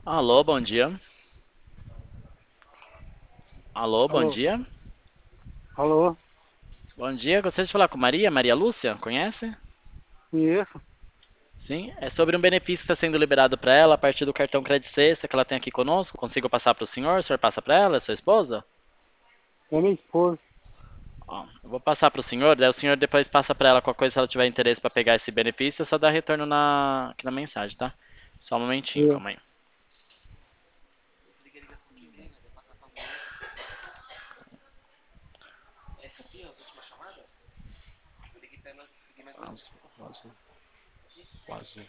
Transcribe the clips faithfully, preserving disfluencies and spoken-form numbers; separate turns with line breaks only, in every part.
Alô, bom dia. Alô, bom
Alô,
dia.
alô,
Bom dia, gostaria de falar com Maria, Maria Lúcia, conhece?
conheço,
Sim, é sobre um benefício que está sendo liberado para ela a partir do cartão Credit Sexta que ela tem aqui conosco. Consigo passar para o senhor? O senhor passa para ela, é sua esposa?
é minha esposa.
Ó, eu vou passar para o senhor, daí o senhor depois passa para ela qualquer coisa se ela tiver interesse para pegar esse benefício, é só dar retorno na, aqui na mensagem, tá? Só um momentinho,
É,
calma aí. Azul, azul.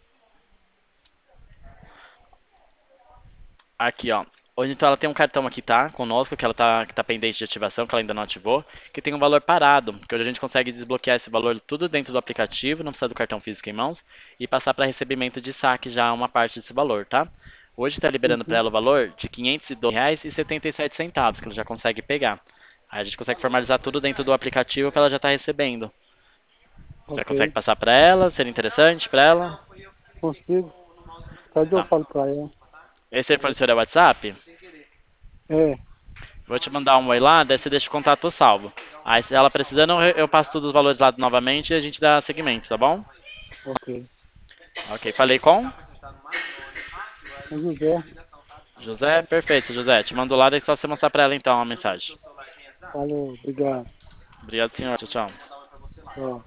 Aqui, ó. Hoje, então, ela tem um cartão aqui, tá? Conosco, que ela tá, que tá pendente de ativação, que ela ainda não ativou, que tem um valor parado, que hoje a gente consegue desbloquear esse valor tudo dentro do aplicativo, não precisa do cartão físico em mãos, e passar para recebimento de saque já uma parte desse valor, tá? Hoje está liberando para
uhum,
ela o valor de quinhentos e doze reais e setenta e sete centavos, que ela já consegue pegar. Aí a gente consegue formalizar tudo dentro do aplicativo que ela já está recebendo. Você
ok,
consegue passar para ela? Seria interessante para ela?
consigo. Cadê eu
Tá.
falo pra ela?
Esse telefone do senhor é o WhatsApp?
É,
Vou te mandar um oi lá, daí você deixa o contato salvo. Aí se ela precisando, eu eu passo todos os valores lá novamente e a gente dá seguimento, tá bom?
ok.
Ok, falei com
O José,
José? Perfeito, José. Te mando lá, daí é só você mostrar pra ela então a mensagem.
falou, obrigado.
Obrigado, senhor. Tchau, tchau.
Tchau.